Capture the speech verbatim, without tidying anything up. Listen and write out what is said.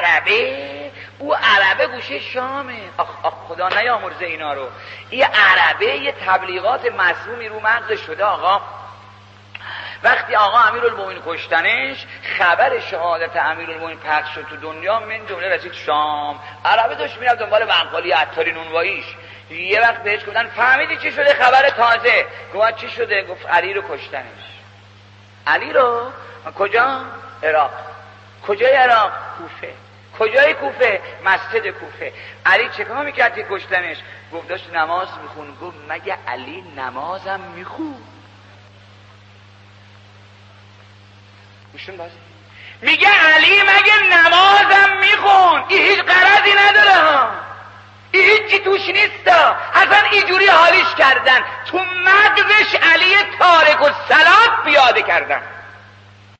عربه، او عربه گوشه شامه. آخ آخ خدا نیامرزه اینا رو. این عربه یه تبلیغات مسمومی رو مغز شده آقا. وقتی آقا امیرالمومنین کشتنش، خبر شهادت امیرالمومنین پخش شد تو دنیا، من جمله رسید شام. عربه داشت میرفت دنبال بقالی عطاری نونواییش. یه وقت بهش گفتن فهمیدی چی شده؟ خبر تازه. گفت چی شده؟ گفت علی رو کشتنش. علی رو؟ کجا؟ عراق. کجای عراق؟ کوفه. کجای کوفه؟ مسجد کوفه. علی چه کار میکرد که کشتنش؟ گفت داشت نماز میخون. گفت مگه علی نمازم میخون؟ گوشون بازی میگه علی مگه نمازم میخون؟ این هیچ غرضی نداره ها، این هیچی توش نیست ها. اصلا اینجوری حالیش کردن تو مغزش علی تارک الصلات پیاده کردن.